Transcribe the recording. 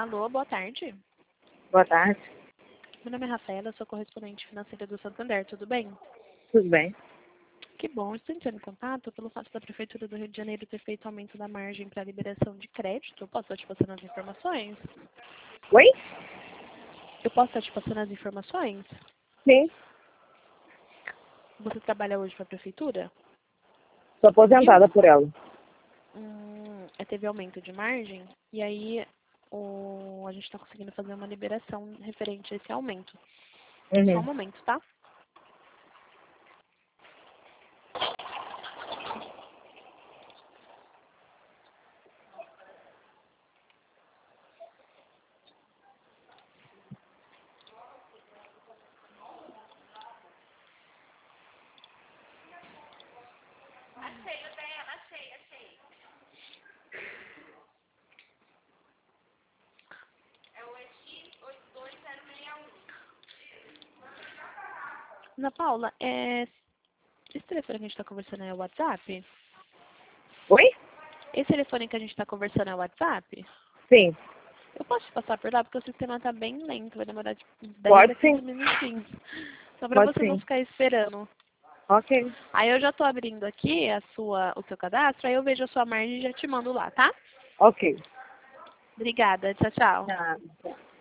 Alô, boa tarde. Boa tarde. Meu nome é Rafaela, sou correspondente financeira do Santander, tudo bem? Tudo bem? Que bom, estou entrando em contato pelo fato da Prefeitura do Rio de Janeiro ter feito aumento da margem para liberação de crédito. Eu posso estar te passando as informações? Oi? Eu posso estar te passando as informações? Sim. Você trabalha hoje para a Prefeitura? Sou aposentada por ela. Teve aumento de margem e aí a gente está conseguindo fazer uma liberação referente a esse aumento. Só um momento, tá? Ana Paula, esse telefone que a gente está conversando é o WhatsApp? Oi? Esse telefone que a gente está conversando é o WhatsApp? Sim. Eu posso te passar por lá porque o sistema está bem lento, vai demorar tipo uns 10 Pode a 15 sim. minutinhos. Só para Pode você não sim. ficar esperando. Ok. Aí eu já estou abrindo aqui o seu cadastro, aí eu vejo a sua margem e já te mando lá, tá? Ok. Obrigada, tchau, tchau. Nada.